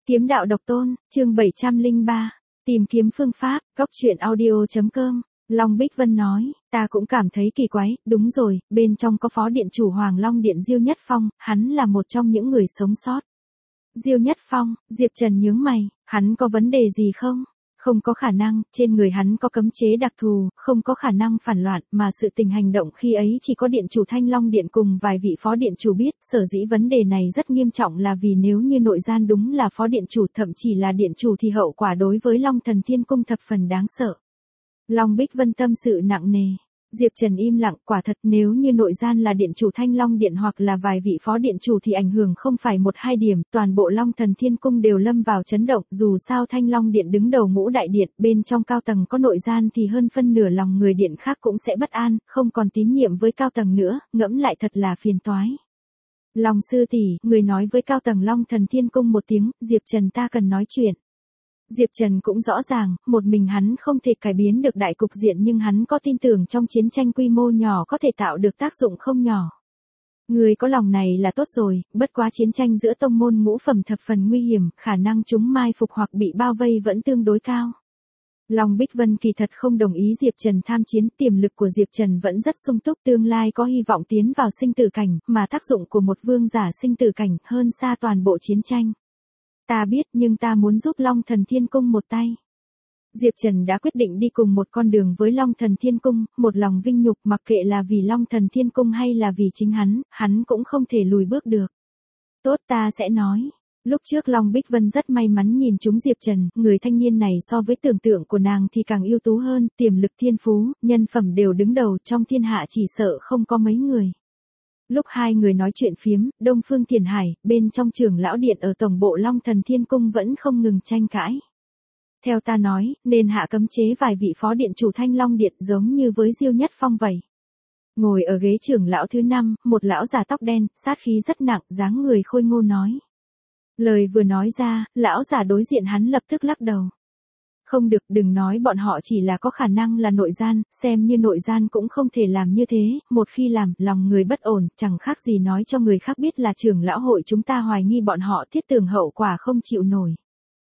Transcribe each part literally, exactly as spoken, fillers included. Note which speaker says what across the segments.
Speaker 1: Kiếm đạo độc tôn, chương bảy trăm lẻ ba. Tìm kiếm phương pháp, góc truyện audio chấm com. Long Bích Vân nói, ta cũng cảm thấy kỳ quái, đúng rồi, bên trong có phó điện chủ Hoàng Long Điện Diêu Nhất Phong, hắn là một trong những người sống sót. Diêu Nhất Phong, Diệp Trần nhướng mày, hắn có vấn đề gì không? Không có khả năng, trên người hắn có cấm chế đặc thù, không có khả năng phản loạn, mà sự tình hành động khi ấy chỉ có điện chủ Thanh Long Điện cùng vài vị phó điện chủ biết, sở dĩ vấn đề này rất nghiêm trọng là vì nếu như nội gian đúng là phó điện chủ thậm chỉ là điện chủ thì hậu quả đối với Long Thần Thiên Cung thập phần đáng sợ. Long Bích Vân tâm sự nặng nề. Diệp Trần im lặng, quả thật nếu như nội gian là điện chủ Thanh Long Điện hoặc là vài vị phó điện chủ thì ảnh hưởng không phải một hai điểm, toàn bộ Long Thần Thiên Cung đều lâm vào chấn động, dù sao Thanh Long Điện đứng đầu ngũ đại điện, bên trong cao tầng có nội gian thì hơn phân nửa lòng người điện khác cũng sẽ bất an, không còn tín nhiệm với cao tầng nữa, ngẫm lại thật là phiền toái. Long sư tỷ, người nói với cao tầng Long Thần Thiên Cung một tiếng, Diệp Trần ta cần nói chuyện. Diệp Trần cũng rõ ràng, một mình hắn không thể cải biến được đại cục diện nhưng hắn có tin tưởng trong chiến tranh quy mô nhỏ có thể tạo được tác dụng không nhỏ. Người có lòng này là tốt rồi, bất quá chiến tranh giữa tông môn ngũ phẩm thập phần nguy hiểm, khả năng chúng mai phục hoặc bị bao vây vẫn tương đối cao. Long Bích Vân kỳ thật không đồng ý Diệp Trần tham chiến, tiềm lực của Diệp Trần vẫn rất sung túc, tương lai có hy vọng tiến vào sinh tử cảnh, mà tác dụng của một vương giả sinh tử cảnh hơn xa toàn bộ chiến tranh. Ta biết nhưng ta muốn giúp Long Thần Thiên Cung một tay. Diệp Trần đã quyết định đi cùng một con đường với Long Thần Thiên Cung, một lòng vinh nhục mặc kệ là vì Long Thần Thiên Cung hay là vì chính hắn, hắn cũng không thể lùi bước được. Tốt ta sẽ nói. Lúc trước Long Bích Vân rất may mắn nhìn trúng Diệp Trần, người thanh niên này so với tưởng tượng của nàng thì càng ưu tú hơn, tiềm lực thiên phú, nhân phẩm đều đứng đầu trong thiên hạ chỉ sợ không có mấy người. Lúc hai người nói chuyện phiếm, Đông Phương Thiền Hải, bên trong trưởng lão điện ở tổng bộ Long Thần Thiên Cung vẫn không ngừng tranh cãi. Theo ta nói, nên hạ cấm chế vài vị phó điện chủ Thanh Long Điện giống như với Diêu Nhất Phong vậy. Ngồi ở ghế trưởng lão thứ năm, một lão già tóc đen, sát khí rất nặng, dáng người khôi ngô nói. Lời vừa nói ra, lão già đối diện hắn lập tức lắc đầu. Không được, đừng nói bọn họ chỉ là có khả năng là nội gian, xem như nội gian cũng không thể làm như thế, một khi làm, lòng người bất ổn, chẳng khác gì nói cho người khác biết là trưởng lão hội chúng ta hoài nghi bọn họ thiết tưởng hậu quả không chịu nổi.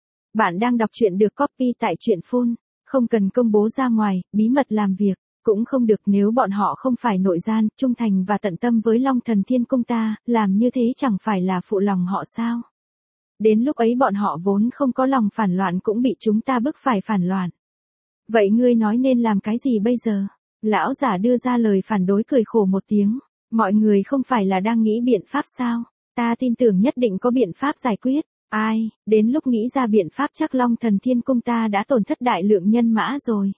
Speaker 1: Bạn đang đọc truyện được copy tại truyện phun, không cần công bố ra ngoài, bí mật làm việc, cũng không được nếu bọn họ không phải nội gian, trung thành và tận tâm với Long Thần Thiên Cung ta, làm như thế chẳng phải là phụ lòng họ sao? Đến lúc ấy bọn họ vốn không có lòng phản loạn cũng bị chúng ta bức phải phản loạn. Vậy ngươi nói nên làm cái gì bây giờ? Lão giả đưa ra lời phản đối cười khổ một tiếng. Mọi người không phải là đang nghĩ biện pháp sao? Ta tin tưởng nhất định có biện pháp giải quyết. Ai, đến lúc nghĩ ra biện pháp chắc Long Thần Thiên Cung ta đã tổn thất đại lượng nhân mã rồi.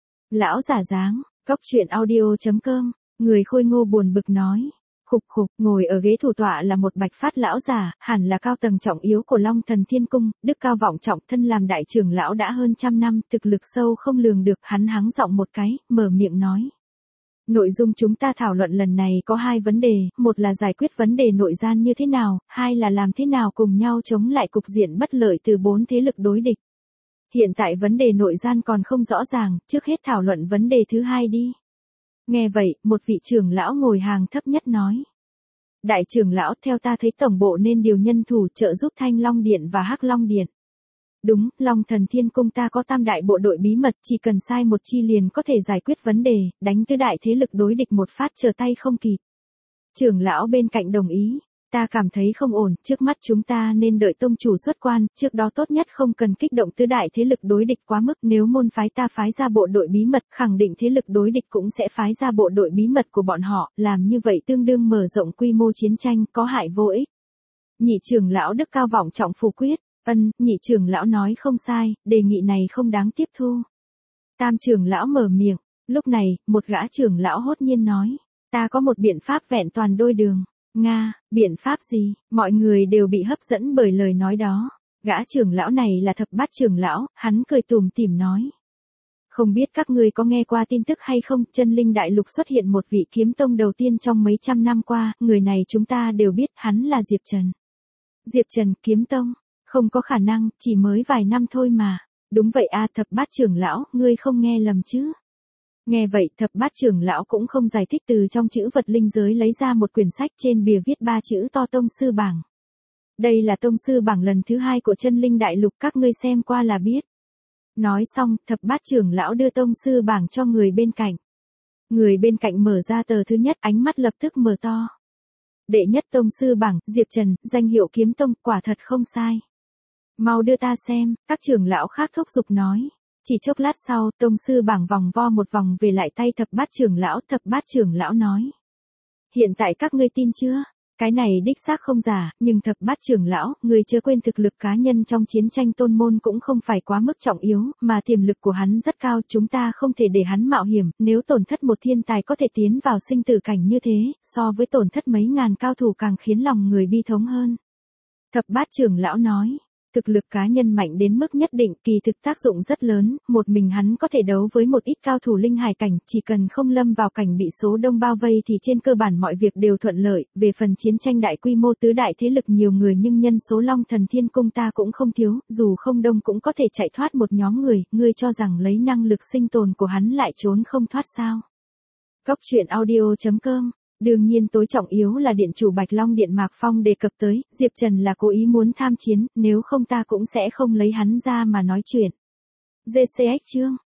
Speaker 1: Lão giả dáng, góc truyện audio chấm com, người khôi ngô buồn bực nói. Khục khục, ngồi ở ghế thủ tọa là một bạch phát lão già, hẳn là cao tầng trọng yếu của Long Thần Thiên Cung, đức cao vọng trọng, thân làm đại trưởng lão đã hơn trăm năm, thực lực sâu không lường được, hắn hắng giọng một cái, mở miệng nói. Nội dung chúng ta thảo luận lần này có hai vấn đề, một là giải quyết vấn đề nội gian như thế nào, hai là làm thế nào cùng nhau chống lại cục diện bất lợi từ bốn thế lực đối địch. Hiện tại vấn đề nội gian còn không rõ ràng, trước hết thảo luận vấn đề thứ hai đi. Nghe vậy, một vị trưởng lão ngồi hàng thấp nhất nói. Đại trưởng lão, theo ta thấy tổng bộ nên điều nhân thủ trợ giúp Thanh Long Điện và Hắc Long Điện. Đúng, Long Thần Thiên Cung ta có tam đại bộ đội bí mật, chỉ cần sai một chi liền có thể giải quyết vấn đề, đánh tứ đại thế lực đối địch một phát trở tay không kịp. Trưởng lão bên cạnh đồng ý. Ta cảm thấy không ổn, trước mắt chúng ta nên đợi tông chủ xuất quan, trước đó tốt nhất không cần kích động tứ đại thế lực đối địch quá mức, nếu môn phái ta phái ra bộ đội bí mật, khẳng định thế lực đối địch cũng sẽ phái ra bộ đội bí mật của bọn họ, làm như vậy tương đương mở rộng quy mô chiến tranh, có hại vô ích. Nhị trưởng lão đức cao vọng trọng phủ quyết, ân, nhị trưởng lão nói không sai, đề nghị này không đáng tiếp thu. Tam trưởng lão mở miệng, lúc này, một gã trưởng lão hốt nhiên nói, ta có một biện pháp vẹn toàn đôi đường. Nga, biện pháp gì? Mọi người đều bị hấp dẫn bởi lời nói đó. Gã trưởng lão này là thập bát trưởng lão, hắn cười tủm tỉm nói. Không biết các ngươi có nghe qua tin tức hay không, chân linh đại lục xuất hiện một vị kiếm tông đầu tiên trong mấy trăm năm qua, người này chúng ta đều biết, hắn là Diệp Trần. Diệp Trần, kiếm tông? Không có khả năng, chỉ mới vài năm thôi mà. Đúng vậy a, thập bát trưởng lão, ngươi không nghe lầm chứ? Nghe vậy, thập bát trưởng lão cũng không giải thích, từ trong chữ vật linh giới lấy ra một quyển sách, trên bìa viết ba chữ to Tông Sư Bảng. Đây là tông sư bảng lần thứ hai của chân linh đại lục, các ngươi xem qua là biết. Nói xong, thập bát trưởng lão đưa tông sư bảng cho người bên cạnh. Người bên cạnh mở ra tờ thứ nhất, ánh mắt lập tức mở to. Đệ nhất tông sư bảng, Diệp Trần, danh hiệu kiếm tông, quả thật không sai. Mau đưa ta xem, các trưởng lão khác thúc giục nói. Chỉ chốc lát sau, tông sư bảng vòng vo một vòng về lại tay thập bát trưởng lão, thập bát trưởng lão nói. Hiện tại các ngươi tin chưa? Cái này đích xác không giả, nhưng thập bát trưởng lão, người chưa quên thực lực cá nhân trong chiến tranh tôn môn cũng không phải quá mức trọng yếu, mà tiềm lực của hắn rất cao, chúng ta không thể để hắn mạo hiểm, nếu tổn thất một thiên tài có thể tiến vào sinh tử cảnh như thế, so với tổn thất mấy ngàn cao thủ càng khiến lòng người bi thống hơn. Thập bát trưởng lão nói. Thực lực cá nhân mạnh đến mức nhất định, kỳ thực tác dụng rất lớn, một mình hắn có thể đấu với một ít cao thủ linh hải cảnh, chỉ cần không lâm vào cảnh bị số đông bao vây thì trên cơ bản mọi việc đều thuận lợi, về phần chiến tranh đại quy mô tứ đại thế lực nhiều người nhưng nhân số Long Thần Thiên Cung ta cũng không thiếu, dù không đông cũng có thể chạy thoát một nhóm người, ngươi cho rằng lấy năng lực sinh tồn của hắn lại trốn không thoát sao? Cốc truyện audio chấm com. Đương nhiên tối trọng yếu là điện chủ Bạch Long Điện Mạc Phong đề cập tới, Diệp Trần là cố ý muốn tham chiến, nếu không ta cũng sẽ không lấy hắn ra mà nói chuyện. giê xê ích chương